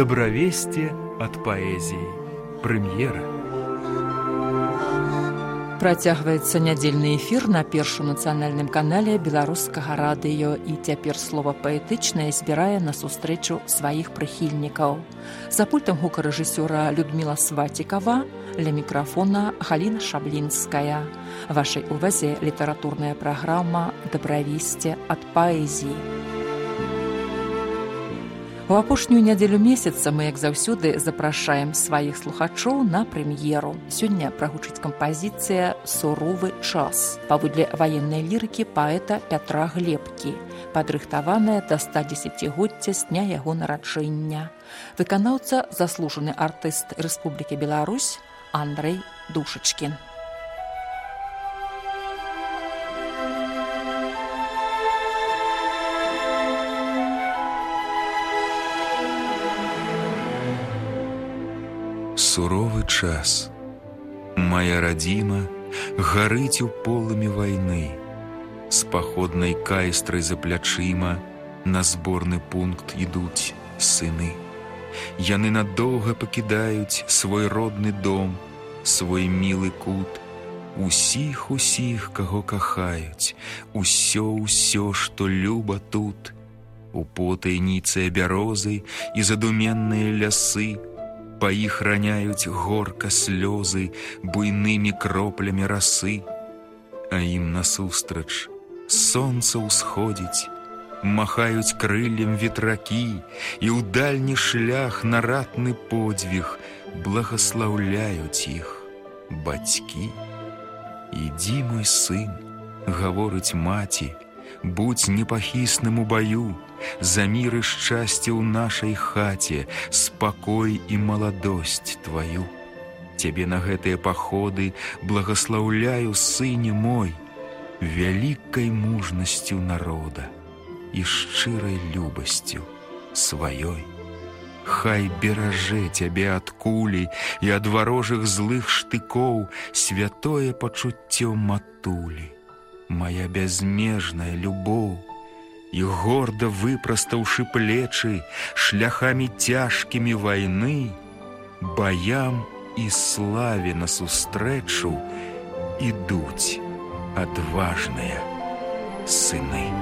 Добравесце ад паэзіі. Прэм'ера. Працягваецца нядзельны эфір на Першым нацыянальным канале беларускага радыё, і цяпер слова паэтычнае збірае на сустрэчу сваіх прыхільнікаў. За пультам гукарэжысёра Людміла Свацікава, ля мікрафона Галіна Шаблінская. Вашай увазе літаратурная праграма «Добравесце ад паэзіі». У апошнюю нядзелю месяца мы, як заўсёды, запрашаем сваіх слухачоў на прэм'еру. Сёння прагучыць кампазіцыя «Суровы час» паводле ваеннай лірыкі паэта Пятра Глебкі, падрыхтаваная да 110-годдзя з дня яго нараджэння. Выканаўца – заслужаны артыст Рэспублікі Беларусь Андрэй Душачкін. Суровы час. Моя радзіма гарыць у полымі вайны. З паходнай кайстрай за плячыма на зборны пункт ідуць сыны. Яны надоўга пакідаюць свой родны дом, свой мілы кут. Усіх, каго кахаюць, усё, што люба тут. У потайніцыя бярозы і задуменныя лясы. Па іх раняюць горка слёзы буйнымі кроплямі расы. А ім насустрач сонца ўсходзіць, махаюць крыллем ветракі, і ў дальні шлях на ратны подзвіг благаслаўляюць іх бацькі. «Ідзі, мой сын», — гаворыць маці, — «будзь непахісным у баю, за мір і шчасце ў нашай хаце, спакой і маладосць тваю. Цябе на гэтыя паходы благаслаўляю, сыне мой, вялікай мужнасцю народа і шчырай любасцю сваёй. Хай беражэ цябе ад кулі і ад варожых злых штыкоў святое пачуццё матулі, моя бязмежная любоў». І горда выпрастаўшы плечы шляхамі цяжкімі вайны, баям і славе насустрэчу ідуць адважныя сыны.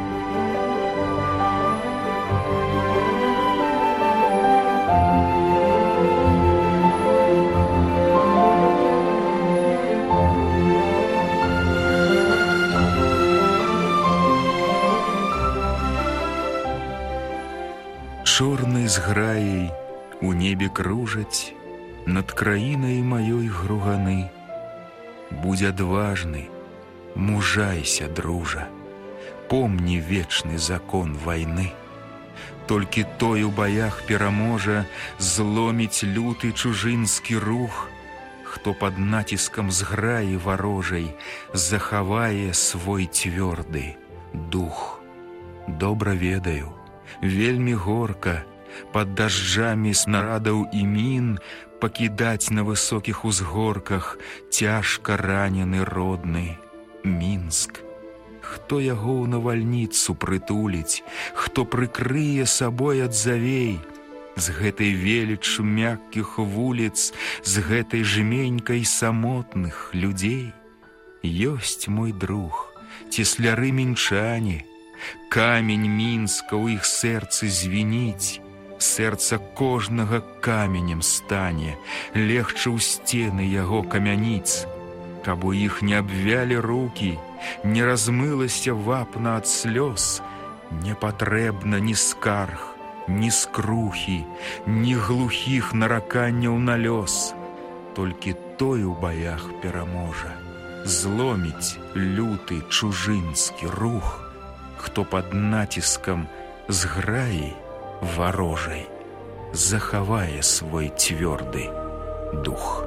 Чорнай зграей у небе кружаць над краінай маёй груганы. Будзь адважны, мужайся, дружа, помні вечны закон вайны. Толькі той у баях пераможа зломіць люты чужынскі рух, хто пад націскам зграі варожай захавае свой цвёрды дух. Добра ведаю, вельмі горка пад дажджамі снарадаў і мін пакідаць на высокіх узгорках цяжка ранены родны Мінск. Хто яго ў навальніцу прытуліць, хто прыкрые сабой ад завей, з гэтай веліччу мяккіх вуліц, з гэтай жменькай самотных людзей? Ёсць мой друг, цесляры мінчане, камень Мінска ў іх сэрцы звініць, сэрца кожнага каменем стане, легчы ў сцены яго камяніц. Каб у іх не абвялі рукі, не размылася вапна ад слёз, не патрэбна ні скарг, ні скрухі, ні глухіх нараканняў на лёс. Толькі той у баях пераможа, зломіць люты чужынскі рух, хто пад націскам зграі варожай захавае свой цвёрды дух.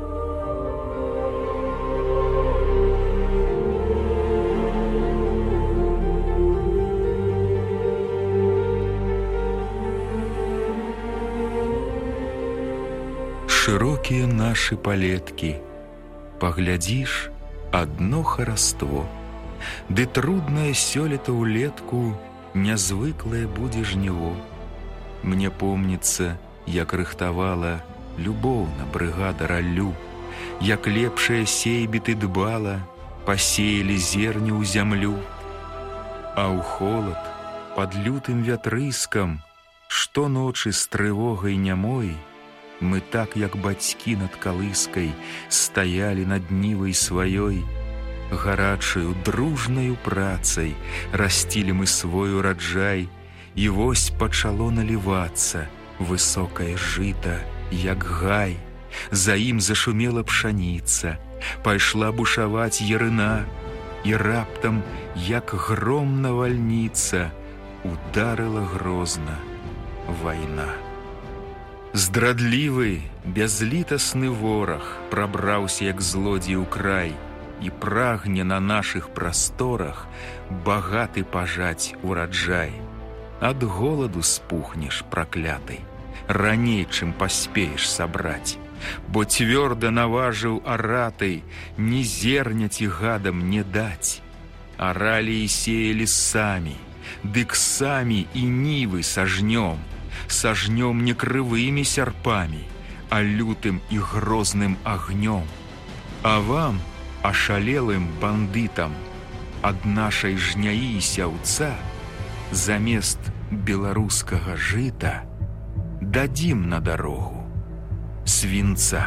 Шырокія нашы палеткі, паглядзіш адно хараство, ды труднае сёлета ўлетку нязвыклае будзе жніво. Мне помнится, як рыхтавала любоўна брыгада раллю, як лепшая сейбіты дбала, пасеялі зерню ў зямлю. А ў холад, пад лютым вятрыскам, штоночы з трывогай нямой, мы так, як бацькі над калыскай, стаялі над нівай сваёй, гарачаю, дружнаю працай расцілі мы свой ураджай, і вось пачало налівацца высокае жыта, як гай. За ім зашумела пшаніца, пайшла бушаваць ярына, і раптам, як гром навальніца, ударыла грозна вайна. Здрадлівы, бязлітасны вораг прабраўся, як злодзей у край, і прагне на нашых прасторах багаты пажаць ураджай. Ад голаду спухнеш, праклятай, раней, чым паспееш сабраць, бо цвёрда наважыў аратай ні зерня ці гадам не даць. Аралі і сеялі самі, дык самі і нівы сажнём, сажнём не крывымі сярпамі, а лютым і грозным агнём. А вам, ашалелым бандытам, ад нашай жняі і сяўца замест беларускага жыта дадзім на дарогу свінца.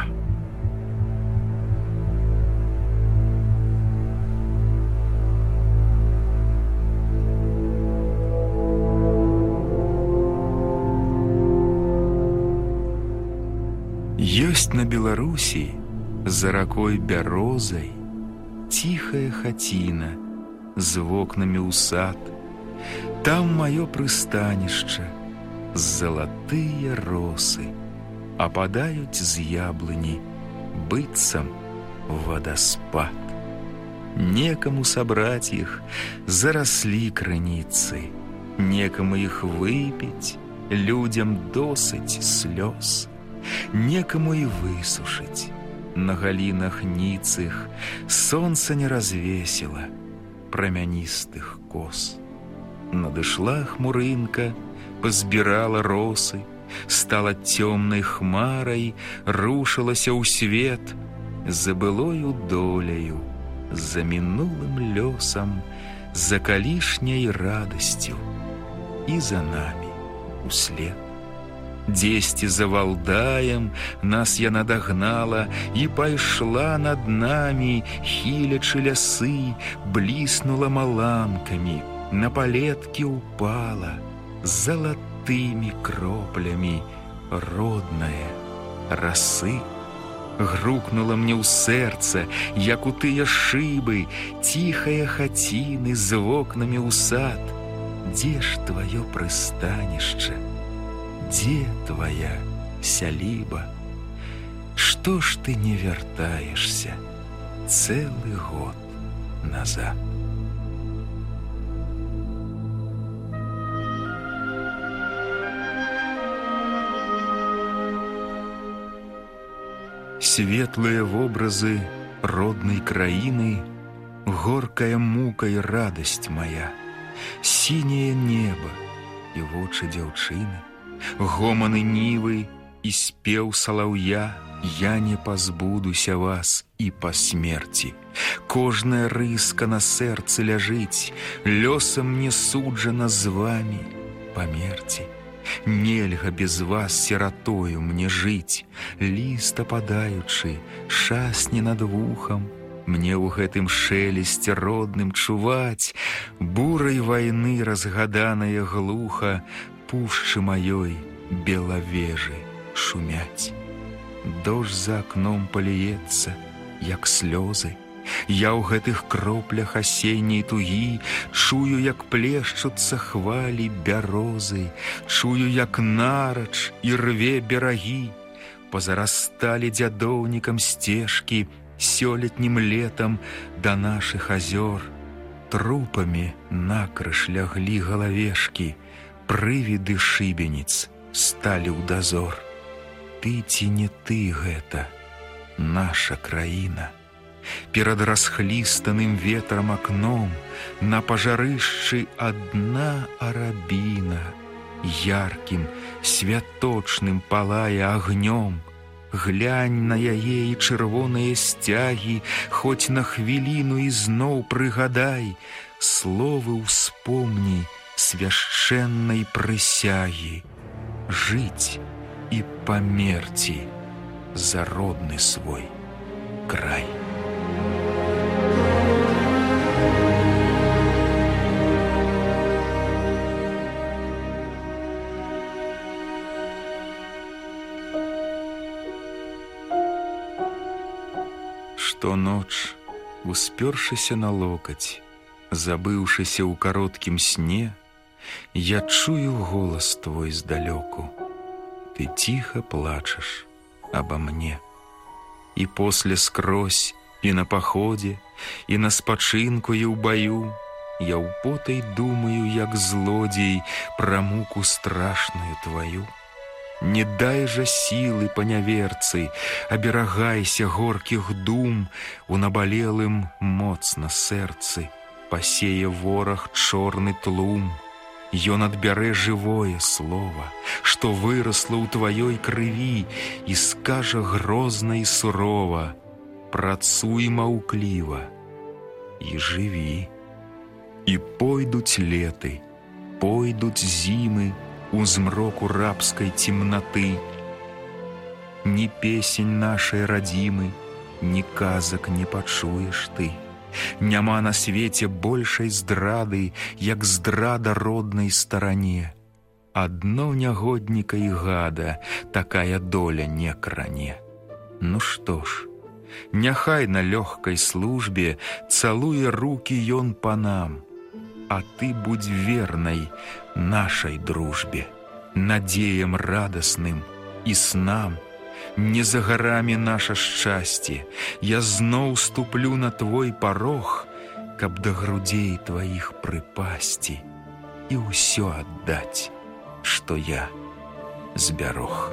Ёсць на Беларусі за ракой бярозай ціхая хаціна з вокнамі ў сад. Там маё прыстанішча, залатыя росы ападаюць з яблыні быццам вадаспад. Некаму сабраць іх зараслі крыніцы, некаму іх выпіць, людзям досыць слёз, некаму і высушыць. На галінах ніцых сонца не развесіла прамяністых кос. Надышла хмурынка, пазбірала росы, стала цёмнай хмарай, рушылася ў свет за былою доляю, за мінулым лёсам, за калішняй радасцю і за намі услед. Дзесьці за Валдаем нас яна дагнала і пайшла над намі, хілячы лясы, бліснула маланкамі, на палеткі ўпала залатымі кроплямі роднае расы. Грукнула мне ў сэрца, як у тыя шыбы, ціхая хаціны з вокнамі ў сад. Дзе ж тваё прыстанішча? Дзе твоя сяліба? Што ж ты не вяртаешься цэлы год назад? Светлыя вобразы роднай краіны, горкая мука і радасць моя, сіняе неба і вочы дзяўчыны, гоманы нівы і спеў салаўя. Я не пазбудуся вас і па смерці. Кожная рыска на сэрцы ляжыць, лёсам мне суджана з вамі памерці. Нельга без вас сіратою мне жыць, ліст ападаючы шасне над вухам, мне ў гэтым шэлесце родным чуваць бурай вайны разгаданае глуха, пушчы маёй белавежы шумяць. Дождж за акном паліецца, як слёзы. Я ў гэтых кроплях асенняй тугі чую, як плешчуцца хвалі бярозы, чую, як нарач і рве берагі. Пазарасталі дзядоўнікам сцежкі сёлетнім летам да нашых азёр. Трупамі накрыж ляглі галавешкі, прывіды шыбеніц сталі ў дазор. Ты ці не ты гэта, наша краіна? Перад расхлістаным ветрам акном на пажарышчы адна арабіна яркім, святочным палае агнём. Глянь на яе і чырвоныя сцягі, хоць на хвіліну ізноў прыгадай, словы ўспомні свяшчэннай прысягі, жыць і памерці за родны свой край. Штоноч, успёршыся на локаць, забыўшыся ў кароткім сне, я чую голас твой здалёку. Ты ціха плачаш аба мне. І после скрозь, і на паходзе, і на спачынку, і ў баю я ўпотай думаю, як злодзей, пра муку страшную тваю. Не дай жа сілы паняверцы, аберагайся горкіх дум, у набалелым моцна сэрцы пасее вораг чорны тлум. Ён адбярэ жывое слова, што вырасла ў тваёй крыві, і скажа грозна і сурова: працуй маўкліва і жыві. І пойдуць леты, пойдуць зімы у змроку рабскай цемнаты. Ні песень нашай радзімы, ні казак не пачуеш ты. Няма на свеце большай здрады, як здрада роднай старане. Адно нягодніка і гада такая доля не кране. Ну што ж, няхай на лёгкай службе цалуе рукі ён панам, а ты будь вернай нашай дружбе, надзеям радасным і снам. Не за гарамі наша шчасце, я зноў ступлю на твой парог, каб да грудзей тваіх прыпасці і ўсё аддаць, што я збярог.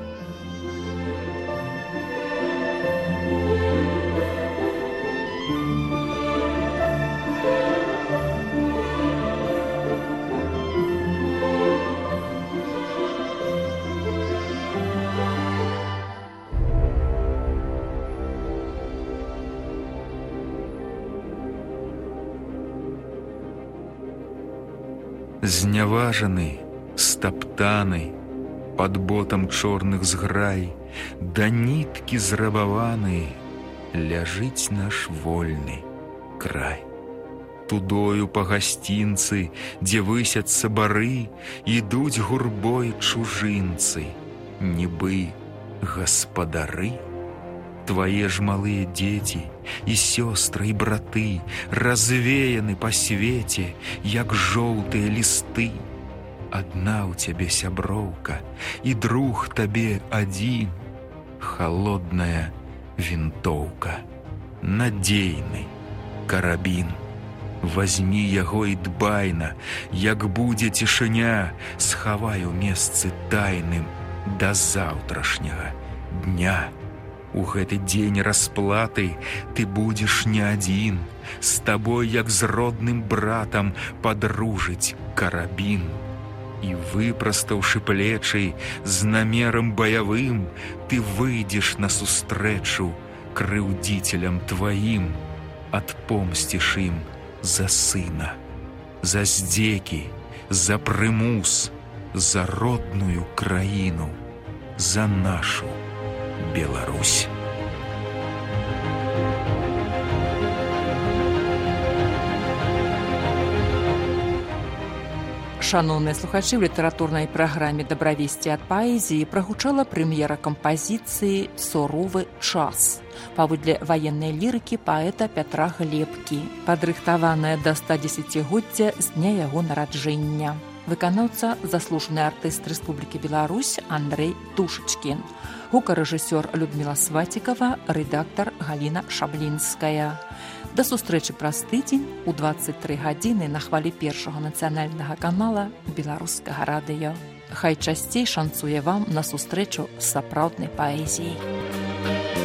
Зняважаны, стаптаны, пад ботам чорных зграй, да ніткі зрабаваны, ляжыць наш вольны край. Тудою па гасцінцы, дзе высяцца бары, ідуць гурбой чужынцы, нібы гаспадары. Твае ж малыя дзеці і сёстры і браты развеяны па свеце, як жоўтыя лісты. Адна ў цябе сяброўка, і друг табе адзін, халодная вінтоўка, надзейны карабін. Вазьмі яго і дбайна, як будзе цішыня, схавай у месцы тайным да заўтрашняга дня. У гэты дзень расплаты ты будзеш не адзін, з табой, як з родным братам, падружыць карабін. І выпрастаўшы плечы з намерам баявым, ты выйдзеш на сустрэчу крыўдзіцелям тваім, адпомсціш ім за сына, за здзекі, за прымус, за родную краіну, за нашу Беларусь. Шаноўныя слухачы, ў літаратурнай праграме «Дабравесці ад паэзіі» прагучала прэм'ера кампазіцыі «Суровы час» паводле ваеннай лірыкі паэта Пятра Глебкі, падрыхтаваная да 110-годдзя з дня яго нараджэння. Выканаўца заслужаны артыст Рэспублікі Беларусь Андрэй Тушачкін, гукарэжысёр Людміла Свацікава, рэдактар Галіна Шаблінская. Да сустрэчы праз тыдзень у 23 гадзіны на хвалі першага нацыянальнага канала Беларускага радыё. Хай часцей шанцуе вам на сустрэчу з сапраўднай паэзіяй.